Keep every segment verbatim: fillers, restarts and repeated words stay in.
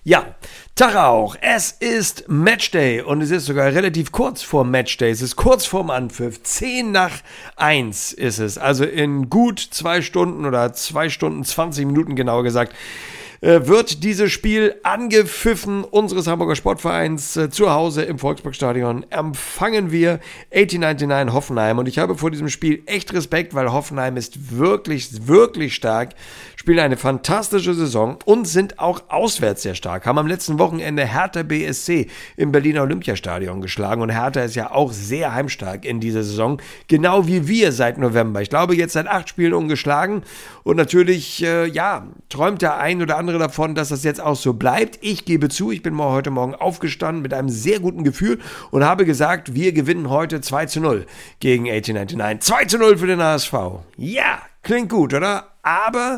Ja, Tag auch. Es ist Matchday und es ist sogar relativ kurz vor Matchday. Es ist kurz vorm Anpfiff. zehn nach eins ist es. Also in gut zwei Stunden oder zwei Stunden zwanzig Minuten genauer gesagt, wird dieses Spiel angepfiffen unseres Hamburger Sportvereins äh, zu Hause im Volksparkstadion. Empfangen wir achtzehnhundertneunundneunzig Hoffenheim und ich habe vor diesem Spiel echt Respekt, weil Hoffenheim ist wirklich, wirklich stark, spielen eine fantastische Saison und sind auch auswärts sehr stark. Haben am letzten Wochenende Hertha B S C im Berliner Olympiastadion geschlagen und Hertha ist ja auch sehr heimstark in dieser Saison, genau wie wir seit November. Ich glaube jetzt seit acht Spielen ungeschlagen und natürlich, äh, ja, träumt der ein oder andere davon, dass das jetzt auch so bleibt. Ich gebe zu, ich bin mal heute Morgen aufgestanden mit einem sehr guten Gefühl und habe gesagt, wir gewinnen heute zwei zu null gegen achtzehnhundertneunundneunzig. zwei zu null für den H S V. Ja, klingt gut, oder? Aber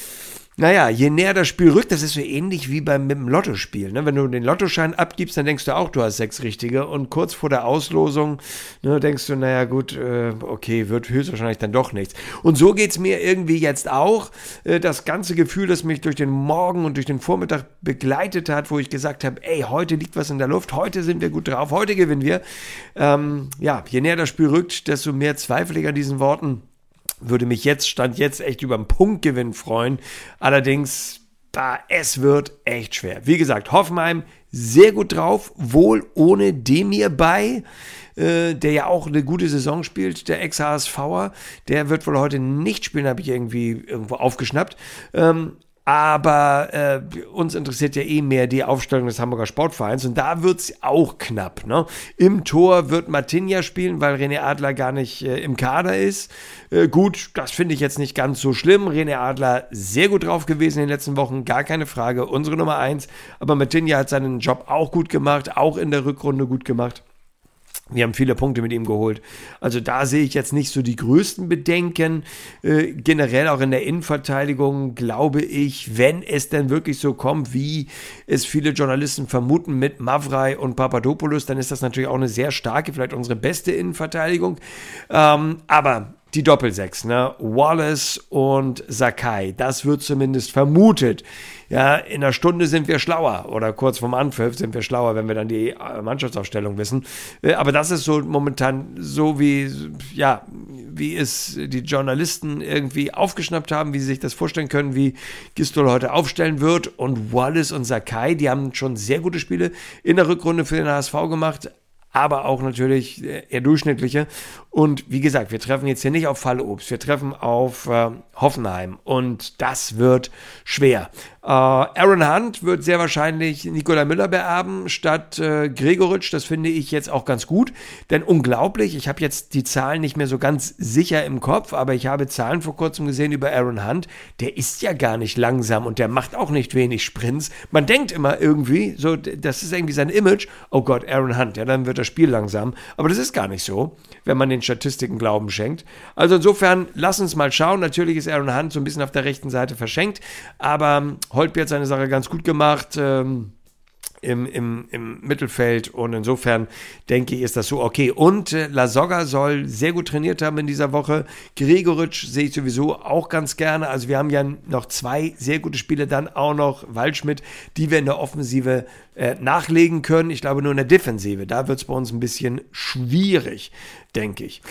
naja, je näher das Spiel rückt, das ist so ähnlich wie beim mit dem Lottospiel. Ne? Wenn du den Lottoschein abgibst, dann denkst du auch, du hast sechs Richtige. Und kurz vor der Auslosung ne, denkst du, naja gut, äh, okay, wird höchstwahrscheinlich dann doch nichts. Und so geht's mir irgendwie jetzt auch. Äh, das ganze Gefühl, das mich durch den Morgen und durch den Vormittag begleitet hat, wo ich gesagt habe, ey, heute liegt was in der Luft, heute sind wir gut drauf, heute gewinnen wir. Ähm, ja, je näher das Spiel rückt, desto mehr zweifle ich an diesen Worten. Würde mich jetzt, Stand jetzt, echt über einen Punktgewinn freuen. Allerdings, da, es wird echt schwer. Wie gesagt, Hoffenheim sehr gut drauf, wohl ohne Demir bei, äh, der ja auch eine gute Saison spielt, der Ex-HSVer. Der wird wohl heute nicht spielen, habe ich irgendwie irgendwo aufgeschnappt. Ähm, Aber äh, uns interessiert ja eh mehr die Aufstellung des Hamburger Sportvereins und da wird's auch knapp. Ne? Im Tor wird Martinja spielen, weil René Adler gar nicht äh, im Kader ist. Äh, gut, das finde ich jetzt nicht ganz so schlimm. René Adler sehr gut drauf gewesen in den letzten Wochen, gar keine Frage. Unsere Nummer eins. Aber Martinja hat seinen Job auch gut gemacht, auch in der Rückrunde gut gemacht. Wir haben viele Punkte mit ihm geholt. Also da sehe ich jetzt nicht so die größten Bedenken. Äh, generell auch in der Innenverteidigung glaube ich, wenn es denn wirklich so kommt, wie es viele Journalisten vermuten mit Mavrei und Papadopoulos, dann ist das natürlich auch eine sehr starke, vielleicht unsere beste Innenverteidigung. Ähm, aber die Doppelsechs, ne? Wallace und Sakai, das wird zumindest vermutet. Ja, in einer Stunde sind wir schlauer oder kurz vorm Anpfiff sind wir schlauer, wenn wir dann die Mannschaftsaufstellung wissen. Aber das ist so momentan so wie, ja, wie es die Journalisten irgendwie aufgeschnappt haben, wie sie sich das vorstellen können, wie Gistol heute aufstellen wird. Und Wallace und Sakai, die haben schon sehr gute Spiele in der Rückrunde für den H S V gemacht, aber auch natürlich eher durchschnittliche. Und wie gesagt, wir treffen jetzt hier nicht auf Fallobst, wir treffen auf äh, Hoffenheim und das wird schwer. Äh, Aaron Hunt wird sehr wahrscheinlich Nikola Müller beerben statt äh, Gregoritsch, das finde ich jetzt auch ganz gut, denn unglaublich, ich habe jetzt die Zahlen nicht mehr so ganz sicher im Kopf, aber ich habe Zahlen vor kurzem gesehen über Aaron Hunt, der ist ja gar nicht langsam und der macht auch nicht wenig Sprints. Man denkt immer irgendwie, so, das ist irgendwie sein Image, oh Gott, Aaron Hunt, ja, dann wird das Spiel langsam, aber das ist gar nicht so, wenn man den Statistiken Glauben schenkt. Also insofern, lass uns mal schauen. Natürlich ist Aaron Hunt so ein bisschen auf der rechten Seite verschenkt, aber Holtby hat seine Sache ganz gut gemacht ähm, im, im, im Mittelfeld und insofern denke ich, ist das so okay. Und äh, Lasogga soll sehr gut trainiert haben in dieser Woche. Gregoritsch sehe ich sowieso auch ganz gerne. Also wir haben ja noch zwei sehr gute Spiele, dann auch noch Waldschmidt, die wir in der Offensive äh, nachlegen können. Ich glaube nur in der Defensive. Da wird es bei uns ein bisschen schwierig, denke ich.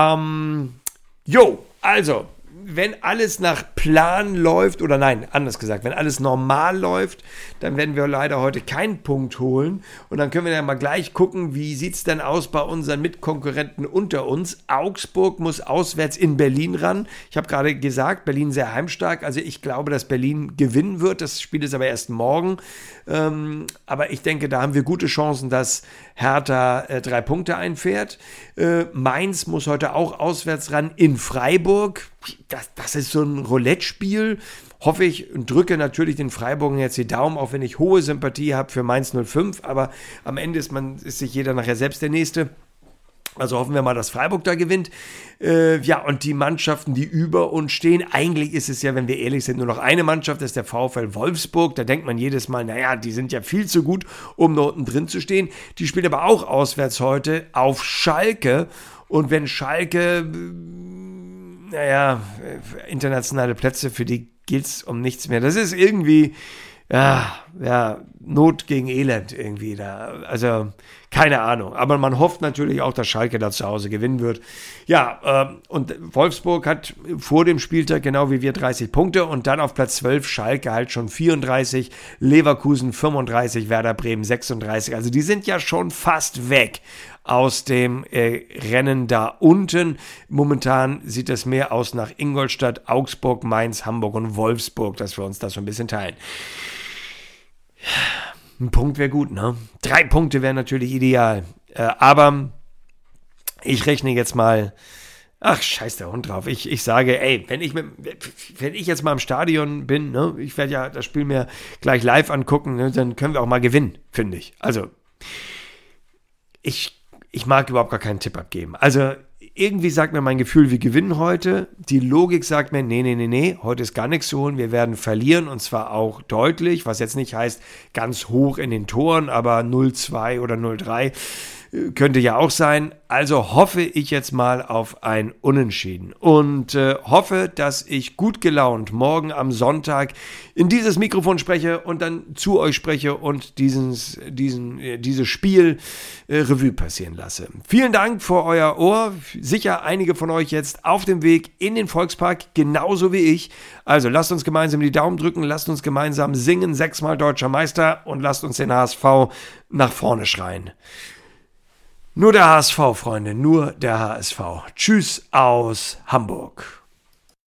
Ähm, jo, also wenn alles nach Plan läuft, oder nein, anders gesagt, wenn alles normal läuft, dann werden wir leider heute keinen Punkt holen. Und dann können wir ja mal gleich gucken, wie sieht es denn aus bei unseren Mitkonkurrenten unter uns. Augsburg muss auswärts in Berlin ran. Ich habe gerade gesagt, Berlin sehr heimstark. Also ich glaube, dass Berlin gewinnen wird. Das Spiel ist aber erst morgen. Ähm, aber ich denke, da haben wir gute Chancen, dass Hertha äh, drei Punkte einfährt. Äh, Mainz muss heute auch auswärts ran in Freiburg. Das, das ist so ein Roulette-Spiel. Hoffe ich und drücke natürlich den Freiburgern jetzt die Daumen, auch wenn ich hohe Sympathie habe für Mainz null fünf. Aber am Ende ist, man, ist sich jeder nachher selbst der Nächste. Also hoffen wir mal, dass Freiburg da gewinnt. Äh, ja, und die Mannschaften, die über uns stehen, eigentlich ist es ja, wenn wir ehrlich sind, nur noch eine Mannschaft, das ist der VfL Wolfsburg. Da denkt man jedes Mal, naja, die sind ja viel zu gut, um da unten drin zu stehen. Die spielt aber auch auswärts heute auf Schalke. Und wenn Schalke, naja, internationale Plätze, für die gilt es um nichts mehr. Das ist irgendwie, ja, ja, Not gegen Elend irgendwie da. Also, keine Ahnung. Aber man hofft natürlich auch, dass Schalke da zu Hause gewinnen wird. Ja, ähm, und Wolfsburg hat vor dem Spieltag genau wie wir dreißig Punkte und dann auf Platz zwölf Schalke halt schon vierunddreißig, Leverkusen fünfunddreißig, Werder Bremen sechsunddreißig. Also die sind ja schon fast weg aus dem äh, Rennen da unten. Momentan sieht es mehr aus nach Ingolstadt, Augsburg, Mainz, Hamburg und Wolfsburg, dass wir uns das so ein bisschen teilen. Ein Punkt wäre gut, ne? Drei Punkte wären natürlich ideal. Äh, aber ich rechne jetzt mal, ach, scheiß der Hund drauf. Ich, ich sage, ey, wenn ich, mit, wenn ich jetzt mal im Stadion bin, ne, ich werde ja das Spiel mir gleich live angucken, ne, dann können wir auch mal gewinnen, finde ich. Also, ich, ich mag überhaupt gar keinen Tipp abgeben. Also, irgendwie sagt mir mein Gefühl, wir gewinnen heute. Die Logik sagt mir, nee, nee, nee, nee, heute ist gar nichts zu holen. Wir werden verlieren und zwar auch deutlich, was jetzt nicht heißt, ganz hoch in den Toren, aber null zwei oder null drei könnte ja auch sein. Also hoffe ich jetzt mal auf ein Unentschieden und äh, hoffe, dass ich gut gelaunt morgen am Sonntag in dieses Mikrofon spreche und dann zu euch spreche und dieses, diesen, äh, dieses Spiel äh, Revue passieren lasse. Vielen Dank für euer Ohr. Sicher einige von euch jetzt auf dem Weg in den Volkspark, genauso wie ich. Also lasst uns gemeinsam die Daumen drücken, lasst uns gemeinsam singen, sechsmal deutscher Meister und lasst uns den H S V nach vorne schreien. Nur der H S V, Freunde, nur der H S V. Tschüss aus Hamburg.